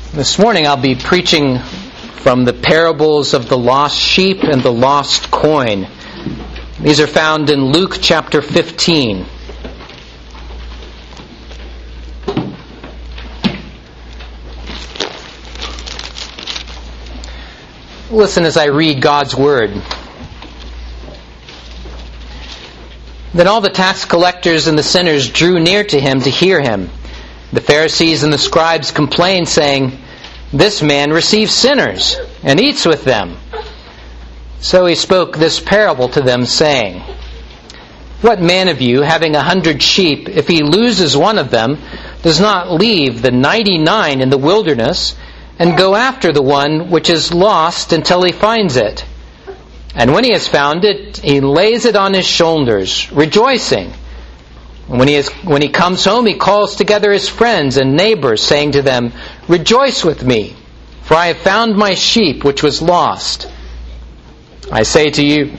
This morning I'll be preaching from the parables of the lost sheep and the lost coin. These are found in Luke chapter 15. Listen as I read God's Word. Then all the tax collectors and the sinners drew near to him to hear him. The Pharisees and the scribes complained, saying, "This man receives sinners and eats with them." So he spoke this parable to them, saying, "What man of you, having 100 sheep, if he loses one of them, does not leave the 99 in the wilderness and go after the one which is lost until he finds it? And when he has found it, he lays it on his shoulders, rejoicing. And when he comes home, he calls together his friends and neighbors, saying to them, 'Rejoice with me, for I have found my sheep which was lost.' I say to you,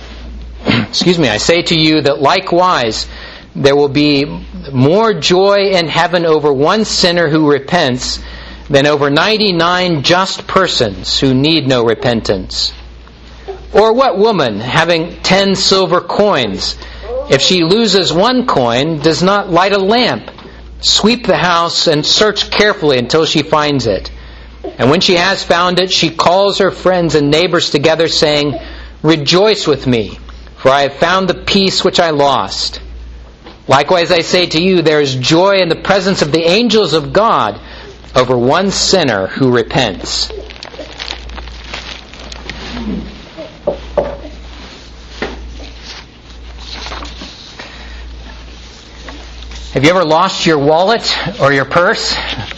that likewise there will be more joy in heaven over one sinner who repents than over 99 just persons who need no repentance. Or what woman, having 10 silver coins, if she loses one coin, does not light a lamp, sweep the house, and search carefully until she finds it? And when she has found it, she calls her friends and neighbors together, saying, 'Rejoice with me, for I have found the piece which I lost.' Likewise I say to you, there is joy in the presence of the angels of God over one sinner who repents." Have you ever lost your wallet or your purse?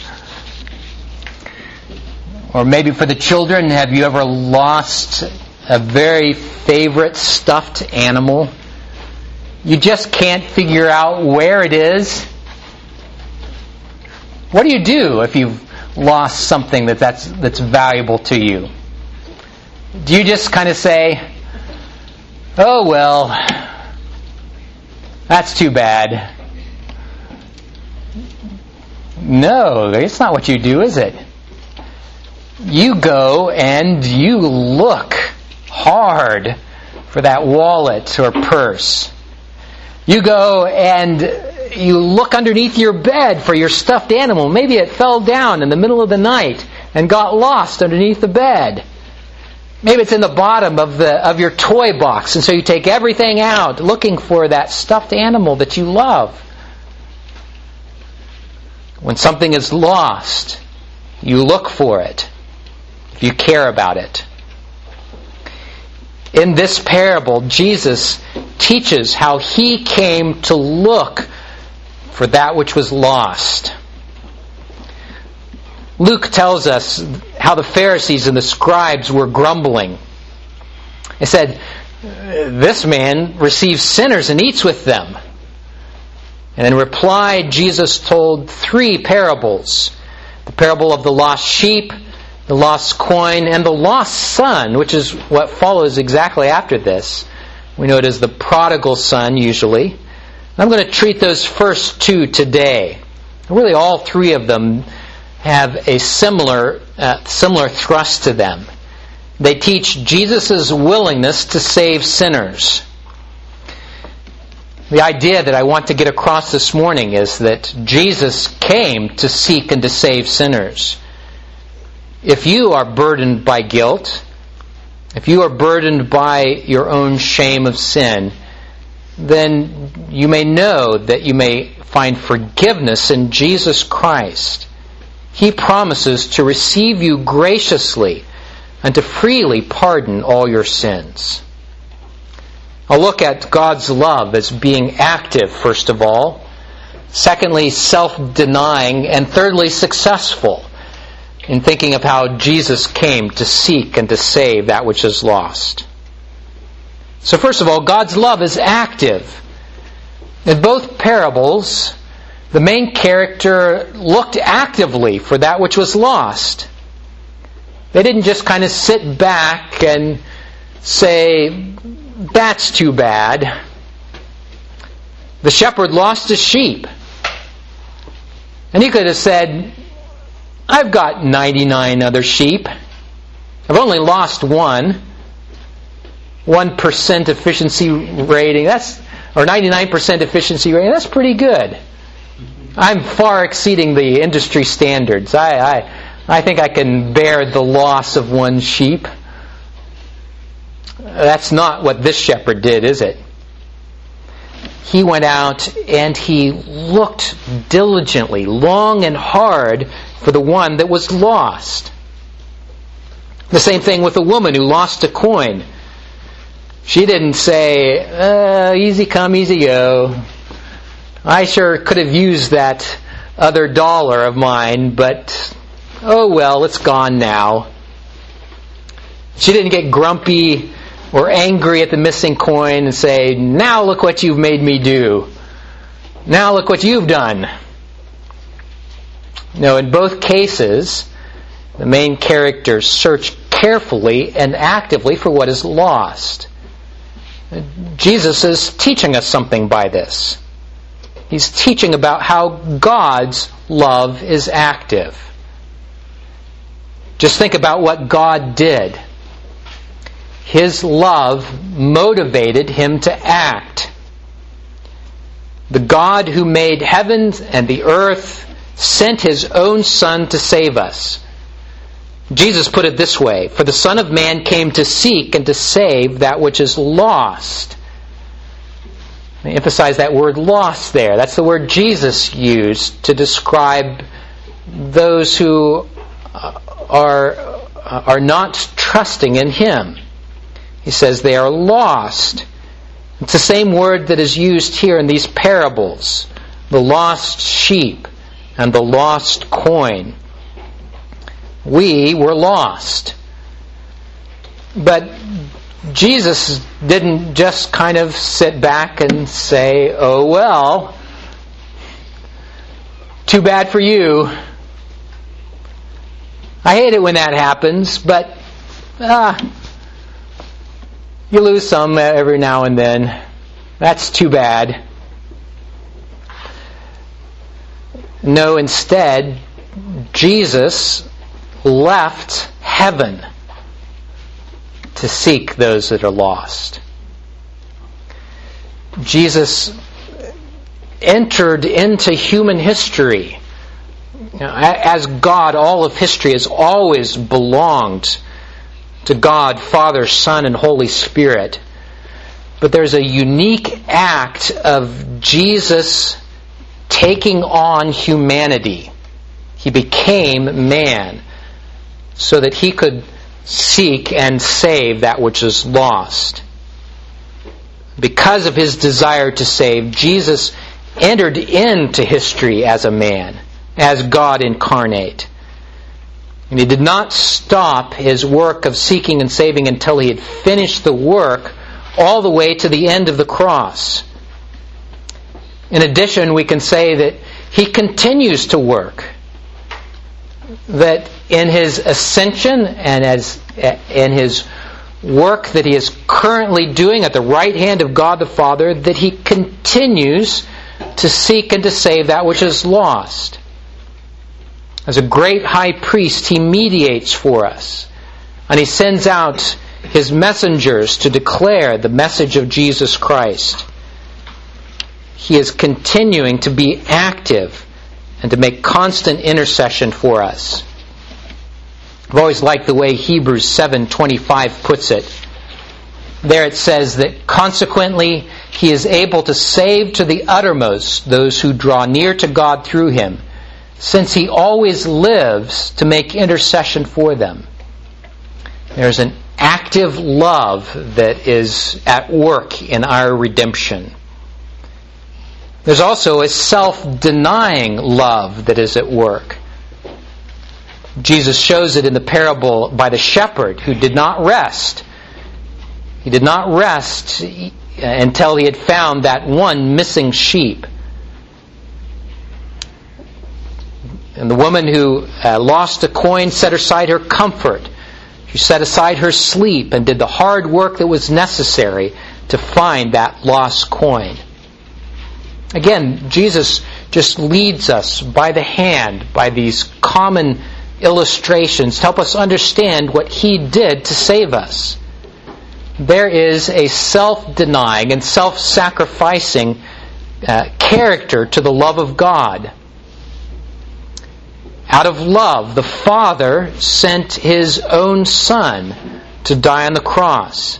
Or maybe for the children, have you ever lost a very favorite stuffed animal? You just can't figure out where it is. What do you do if you've lost something that's valuable to you? Do you just kind of say, "Oh well, that's too bad"? No, it's not what you do, is it? You go and you look hard for that wallet or purse. You go and you look underneath your bed for your stuffed animal. Maybe it fell down in the middle of the night and got lost underneath the bed. Maybe it's in the bottom of your toy box, and so you take everything out looking for that stuffed animal that you love. When something is lost, you look for it if you care about it. In this parable, Jesus teaches how he came to look for that which was lost. Luke tells us how the Pharisees and the scribes were grumbling. He said, "This man receives sinners and eats with them." And in reply, Jesus told 3 parables. The parable of the lost sheep, the lost coin, and the lost son, which is what follows exactly after this. We know it as the prodigal son, usually. I'm going to treat those first 2 today. Really, all 3 of them have a similar thrust to them. They teach Jesus' willingness to save sinners. The idea that I want to get across this morning is that Jesus came to seek and to save sinners. If you are burdened by guilt, if you are burdened by your own shame of sin, then you may know that you may find forgiveness in Jesus Christ. He promises to receive you graciously and to freely pardon all your sins. I'll look at God's love as being active, first of all. Secondly, self-denying. And thirdly, successful in thinking of how Jesus came to seek and to save that which is lost. So first of all, God's love is active. In both parables, the main character looked actively for that which was lost. They didn't just kind of sit back and say, "That's too bad." The shepherd lost his sheep. And he could have said, I've got 99 other sheep. I've only lost one. 1% efficiency rating. Or 99% efficiency rating. That's pretty good. I'm far exceeding the industry standards. I think I can bear the loss of one sheep. That's not what this shepherd did, is it? He went out and he looked diligently, long and hard, for the one that was lost. The same thing with the woman who lost a coin. She didn't say, easy come, easy go. I sure could have used that other dollar of mine, but oh well, it's gone now. She didn't get grumpy or angry at the missing coin and say, now look what you've made me do. Now look what you've done. No, in both cases, the main characters search carefully and actively for what is lost. Jesus is teaching us something by this. He's teaching about how God's love is active. Just think about what God did. His love motivated him to act. The God who made heaven and the earth sent his own Son to save us. Jesus put it this way, for the Son of Man came to seek and to save that which is lost. I emphasize that word lost there. That's the word Jesus used to describe those who are not trusting in him. He says they are lost. It's the same word that is used here in these parables. The lost sheep and the lost coin. We were lost. But Jesus didn't just kind of sit back and say, oh well, too bad for you. I hate it when that happens, but you lose some every now and then. That's too bad. No, instead, Jesus left heaven to seek those that are lost. Jesus entered into human history. As God, all of history has always belonged to God, Father, Son, and Holy Spirit. But there's a unique act of Jesus taking on humanity. He became man so that he could seek and save that which is lost. Because of his desire to save, Jesus entered into history as a man, as God incarnate. And he did not stop his work of seeking and saving until he had finished the work all the way to the end of the cross. In addition, we can say that he continues to work. That in his ascension and in his work that he is currently doing at the right hand of God the Father, that he continues to seek and to save that which is lost. As a great high priest, he mediates for us. And he sends out his messengers to declare the message of Jesus Christ. He is continuing to be active and to make constant intercession for us. I've always liked the way Hebrews 7:25 puts it. There it says that consequently he is able to save to the uttermost those who draw near to God through him, since he always lives to make intercession for them. There's an active love that is at work in our redemption. There's also a self-denying love that is at work. Jesus shows it in the parable by the shepherd who did not rest. He did not rest until he had found that one missing sheep. And the woman who lost a coin set aside her comfort. She set aside her sleep and did the hard work that was necessary to find that lost coin. Again, Jesus just leads us by the hand by these common illustrations to help us understand what He did to save us. There is a self-denying and self-sacrificing character to the love of God. Out of love, the Father sent His own Son to die on the cross.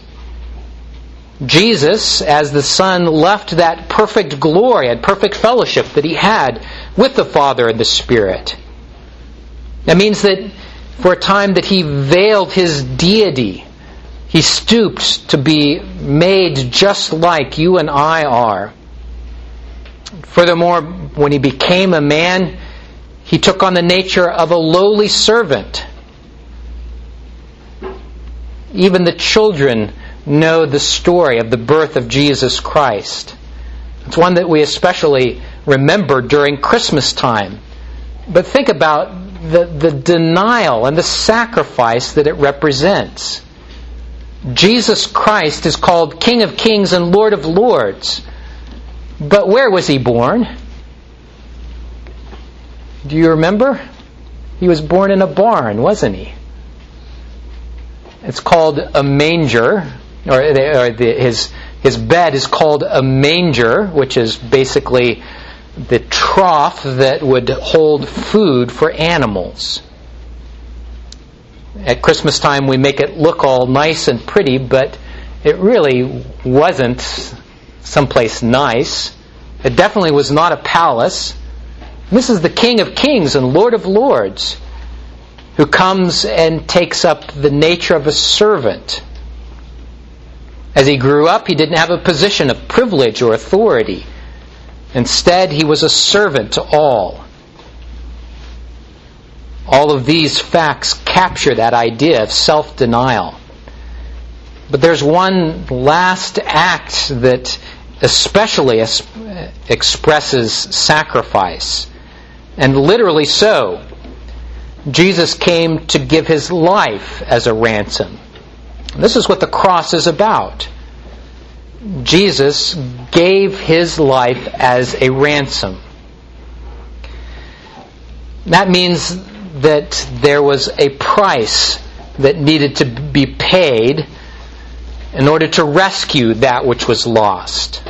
Jesus, as the Son, left that perfect glory and perfect fellowship that He had with the Father and the Spirit. That means that for a time that He veiled His deity. He stooped to be made just like you and I are. Furthermore, when He became a man, He took on the nature of a lowly servant. Even the children know the story of the birth of Jesus Christ. It's one that we especially remember during Christmas time. But think about the denial and the sacrifice that it represents. Jesus Christ is called King of Kings and Lord of Lords. But where was He born? Do you remember? He was born in a barn, wasn't He? It's called a manger, his bed is called a manger, which is basically the trough that would hold food for animals. At Christmas time we make it look all nice and pretty, but it really wasn't someplace nice. It definitely was not a palace. This is the King of Kings and Lord of Lords who comes and takes up the nature of a servant. As He grew up, He didn't have a position of privilege or authority. Instead, He was a servant to all. All of these facts capture that idea of self-denial. But there's one last act that especially expresses sacrifice. And literally so. Jesus came to give His life as a ransom. This is what the cross is about. Jesus gave His life as a ransom. That means that there was a price that needed to be paid in order to rescue that which was lost.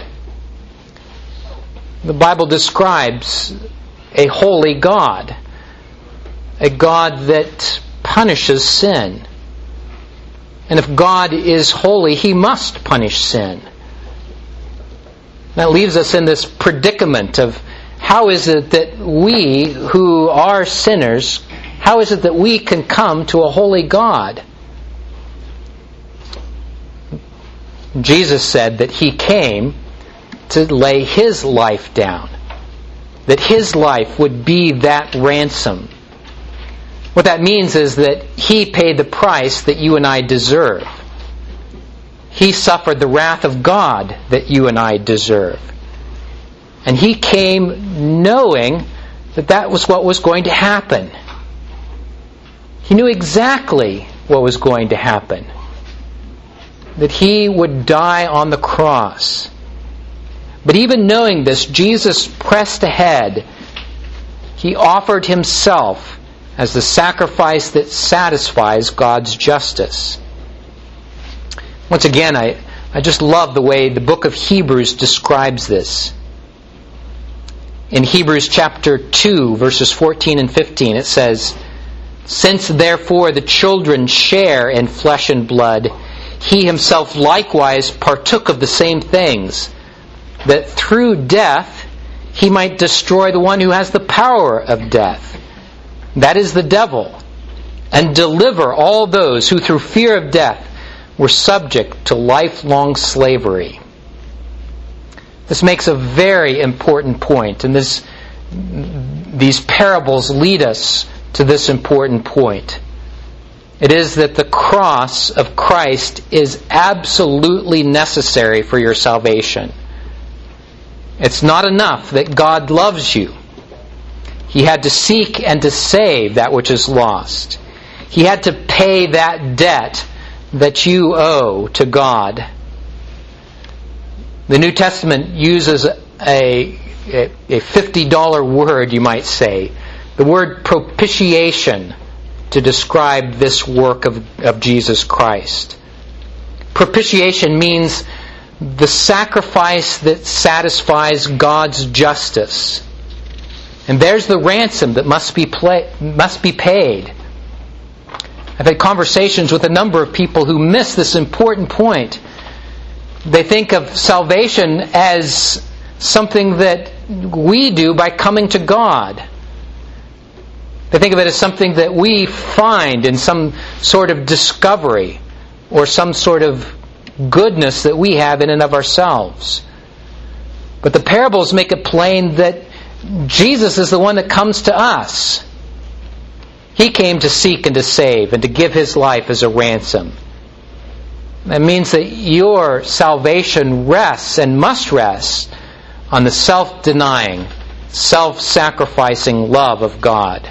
The Bible describes a holy God, a God that punishes sin. And if God is holy, He must punish sin. That leaves us in this predicament of how is it that we who are sinners, how is it that we can come to a holy God? Jesus said that He came to lay His life down, that His life would be that ransom. What that means is that He paid the price that you and I deserve. He suffered the wrath of God that you and I deserve. And He came knowing that that was what was going to happen. He knew exactly what was going to happen. That He would die on the cross. But even knowing this, Jesus pressed ahead. He offered Himself as the sacrifice that satisfies God's justice. Once again, I just love the way the book of Hebrews describes this. In Hebrews chapter 2, verses 14 and 15, it says, "Since therefore the children share in flesh and blood, He Himself likewise partook of the same things, that through death He might destroy the one who has the power of death, that is the devil, and deliver all those who through fear of death were subject to lifelong slavery." This makes a very important point, and these parables lead us to this important point. It is that the cross of Christ is absolutely necessary for your salvation. It's not enough that God loves you. He had to seek and to save that which is lost. He had to pay that debt that you owe to God. The New Testament uses a $50 word, you might say. The word propitiation to describe this work of Jesus Christ. Propitiation means the sacrifice that satisfies God's justice. And there's the ransom that must be paid. I've had conversations with a number of people who miss this important point. They think of salvation as something that we do by coming to God. They think of it as something that we find in some sort of discovery or some sort of goodness that we have in and of ourselves. But the parables make it plain that Jesus is the one that comes to us. He came to seek and to save and to give His life as a ransom. That means that your salvation rests and must rest on the self-denying, self-sacrificing love of God.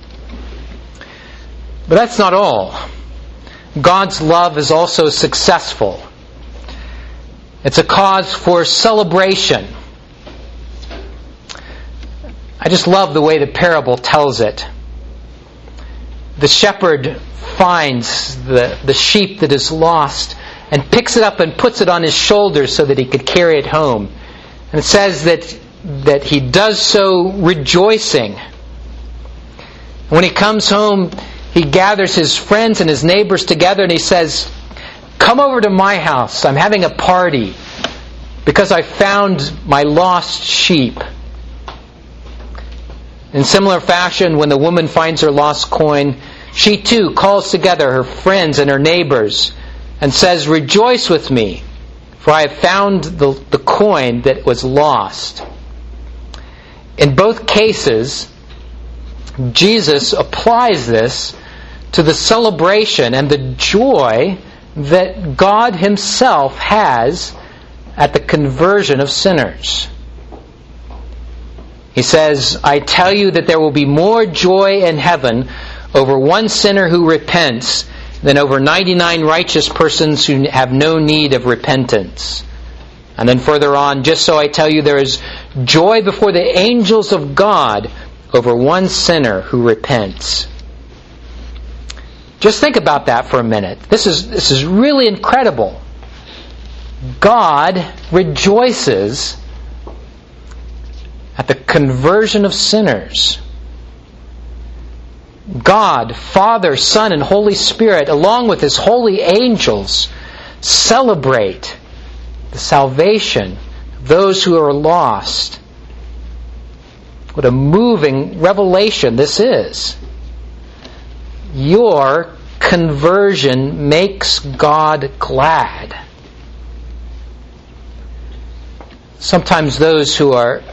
But that's not all. God's love is also successful. It's a cause for celebration. I just love the way the parable tells it. The shepherd finds the sheep that is lost and picks it up and puts it on his shoulders so that he could carry it home. And it says that he does so rejoicing. When he comes home, he gathers his friends and his neighbors together and he says, "Come over to my house. I'm having a party because I found my lost sheep." In similar fashion, when the woman finds her lost coin, she too calls together her friends and her neighbors and says, "Rejoice with me, for I have found the coin that was lost." In both cases, Jesus applies this to the celebration and the joy that God Himself has at the conversion of sinners. He says, "I tell you that there will be more joy in heaven over one sinner who repents than over 99 righteous persons who have no need of repentance." And then further on, "Just so I tell you, there is joy before the angels of God over one sinner who repents." Just think about that for a minute. This is really incredible. God rejoices at the conversion of sinners. God, Father, Son, and Holy Spirit, along with His holy angels, celebrate the salvation of those who are lost. What a moving revelation this is. Your conversion makes God glad. Sometimes those who are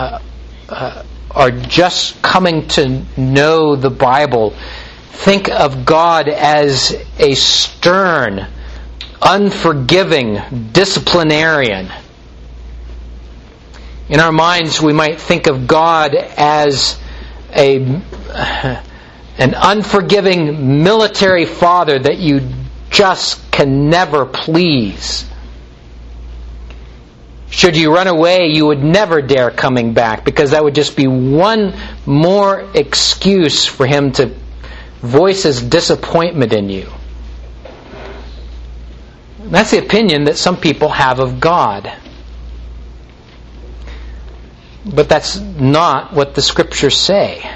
just coming to know the Bible think of God as a stern, unforgiving disciplinarian. In our minds, we might think of God as an unforgiving military father that you just can never please. Should you run away, you would never dare coming back, because that would just be one more excuse for Him to voice His disappointment in you. That's the opinion that some people have of God. But that's not what the Scriptures say.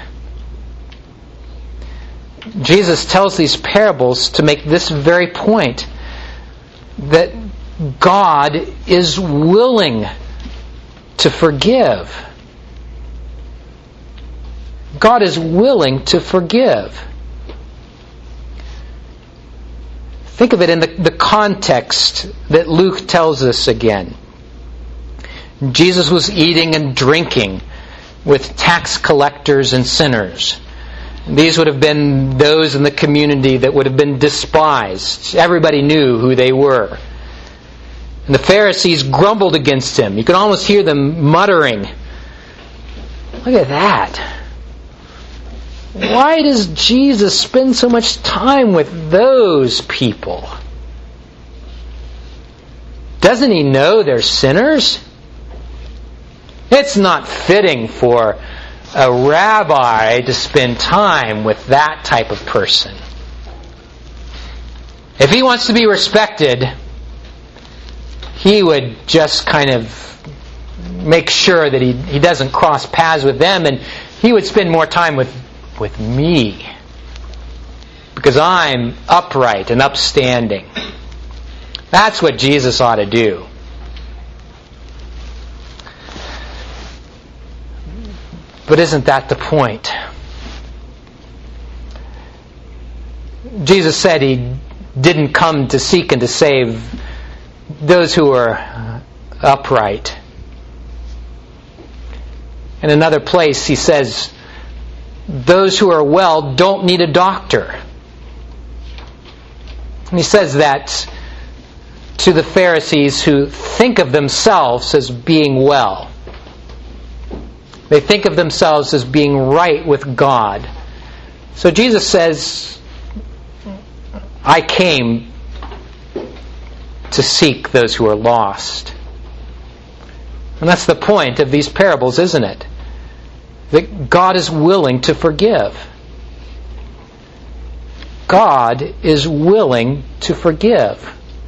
Jesus tells these parables to make this very point, that God is willing to forgive. God is willing to forgive. Think of it in the context that Luke tells us again. Jesus was eating and drinking with tax collectors and sinners. These would have been those in the community that would have been despised. Everybody knew who they were. And the Pharisees grumbled against Him. You could almost hear them muttering, "Look at that. Why does Jesus spend so much time with those people? Doesn't He know they're sinners? It's not fitting for a rabbi to spend time with that type of person. If he wants to be respected, he would just kind of make sure that he doesn't cross paths with them, and he would spend more time with me, because I'm upright and upstanding. That's what Jesus ought to do. But isn't that the point? Jesus said He didn't come to seek and to save those who are upright. In another place He says, those who are well don't need a doctor. And He says that to the Pharisees who think of themselves as being well. They think of themselves as being right with God. So Jesus says, I came to seek those who are lost. And that's the point of these parables, isn't it? That God is willing to forgive. God is willing to forgive.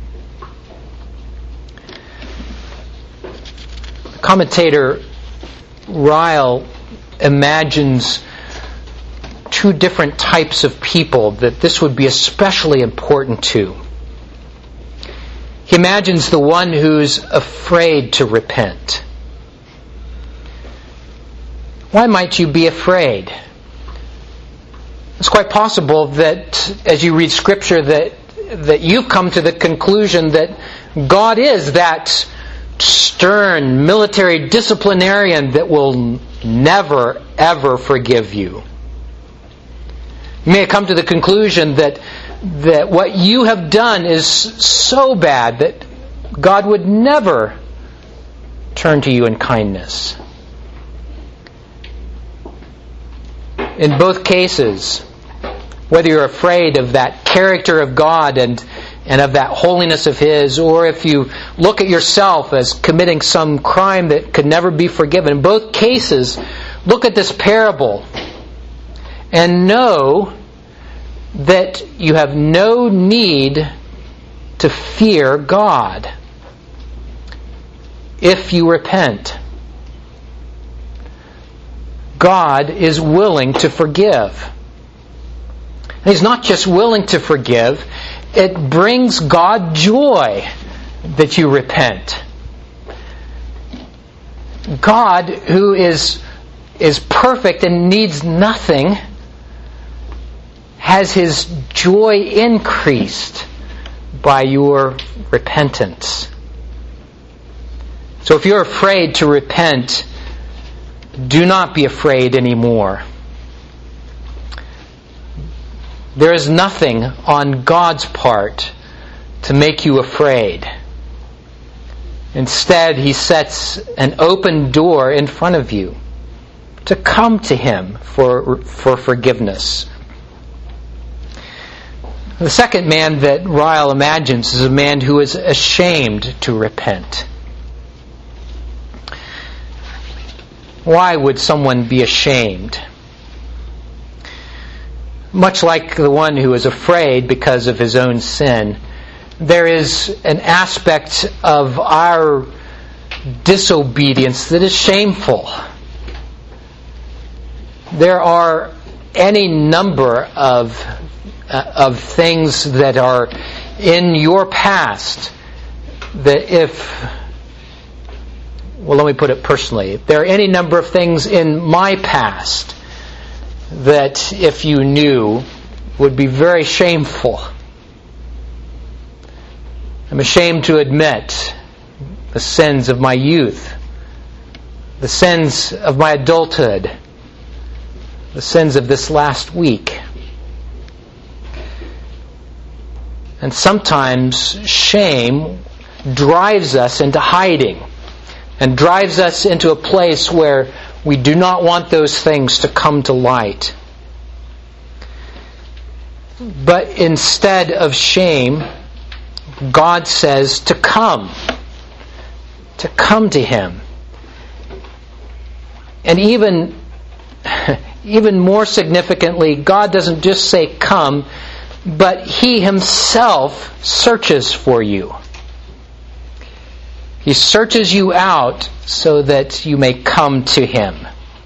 Commentator Ryle imagines two different types of people that this would be especially important to. He imagines the one who's afraid to repent. Why might you be afraid? It's quite possible that as you read Scripture that you've come to the conclusion that God is that stern military disciplinarian that will never, ever forgive you. You may have come to the conclusion that what you have done is so bad that God would never turn to you in kindness. In both cases, whether you're afraid of that character of God and of that holiness of His, or if you look at yourself as committing some crime that could never be forgiven, in both cases, look at this parable and know that you have no need to fear God if you repent. God is willing to forgive. And He's not just willing to forgive, it brings God joy that you repent. God, who is perfect and needs nothing, has His joy increased by your repentance. So if you're afraid to repent, do not be afraid anymore. There is nothing on God's part to make you afraid. Instead, He sets an open door in front of you to come to Him for forgiveness. The second man that Ryle imagines is a man who is ashamed to repent. Why would someone be ashamed? Much like the one who is afraid because of his own sin, there is an aspect of our disobedience that is shameful. There are any number of things that are in your past that let me put it personally. There are any number of things in my past that, if you knew, would be very shameful. I'm ashamed to admit the sins of my youth, the sins of my adulthood, the sins of this last week. And sometimes shame drives us into hiding and drives us into a place where we do not want those things to come to light. But instead of shame, God says to come to Him. And even even more significantly, God doesn't just say come, but He Himself searches for you. He searches you out so that you may come to Him.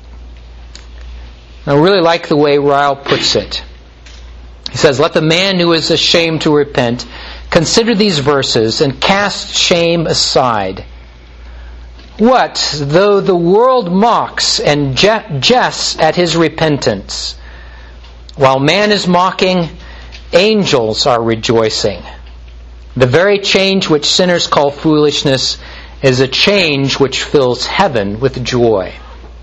I really like the way Ryle puts it. He says, "Let the man who is ashamed to repent consider these verses and cast shame aside. What though the world mocks and jests at his repentance? While man is mocking, angels are rejoicing. The very change which sinners call foolishness is a change which fills heaven with joy."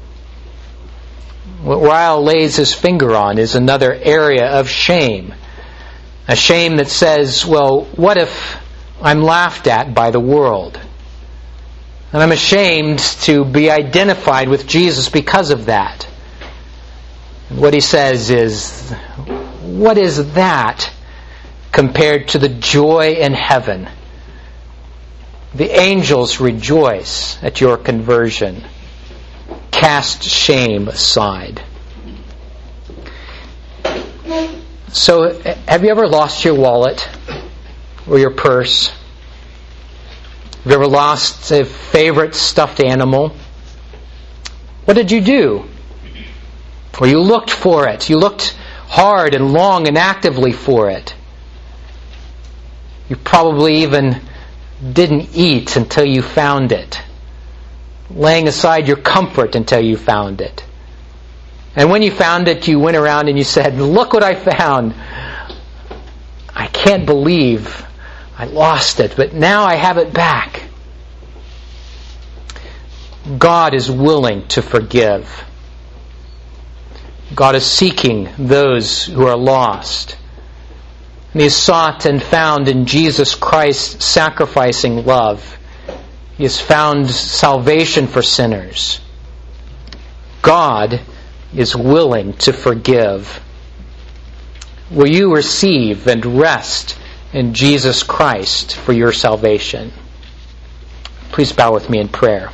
What Ryle lays his finger on is another area of shame. A shame that says, well, what if I'm laughed at by the world? And I'm ashamed to be identified with Jesus because of that. And what he says is, what is that compared to the joy in heaven? The angels rejoice at your conversion. Cast shame aside. So, have you ever lost your wallet or your purse? Have you ever lost a favorite stuffed animal? What did you do? Well, you looked for it. You looked hard and long and actively for it. You probably even didn't eat until you found it, laying aside your comfort until you found it. And when you found it, you went around and you said, "Look what I found. I can't believe I lost it, but now I have it back." God is willing to forgive. God is seeking those who are lost. And He is sought and found in Jesus Christ's sacrificing love. He has found salvation for sinners. God is willing to forgive. Will you receive and rest in Jesus Christ for your salvation? Please bow with me in prayer.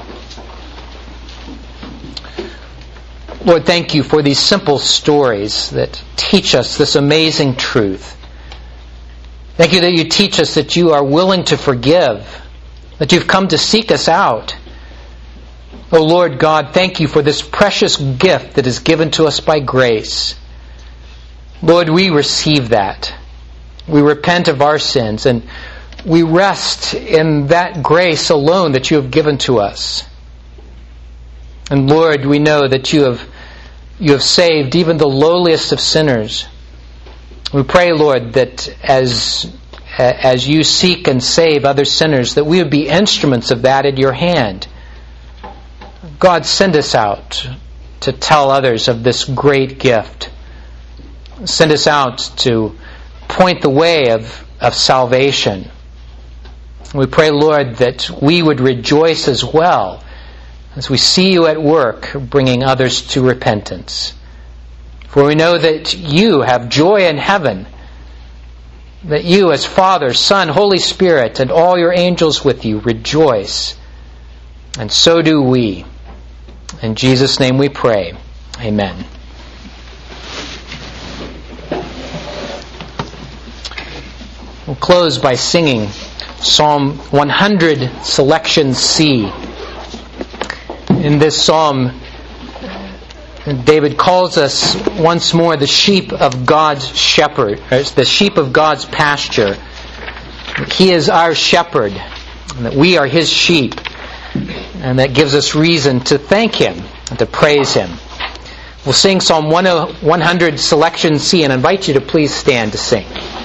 Lord, thank you for these simple stories that teach us this amazing truth. Thank you that you teach us that you are willing to forgive, that you've come to seek us out. Oh Lord God, thank you for this precious gift that is given to us by grace. Lord, we receive that. We repent of our sins and we rest in that grace alone that you have given to us. And Lord, we know that you have saved even the lowliest of sinners. We pray, Lord, that as you seek and save other sinners, that we would be instruments of that at your hand. God, send us out to tell others of this great gift. Send us out to point the way of salvation. We pray, Lord, that we would rejoice as well as we see you at work bringing others to repentance. For we know that you have joy in heaven, that you as Father, Son, Holy Spirit, and all your angels with you rejoice. And so do we. In Jesus' name we pray. Amen. We'll close by singing Psalm 100, Selection C. In this psalm, David calls us once more the sheep of God's shepherd, the sheep of God's pasture. He is our shepherd, and that we are His sheep. And that gives us reason to thank Him and to praise Him. We'll sing Psalm 100, Selection C, and I invite you to please stand to sing.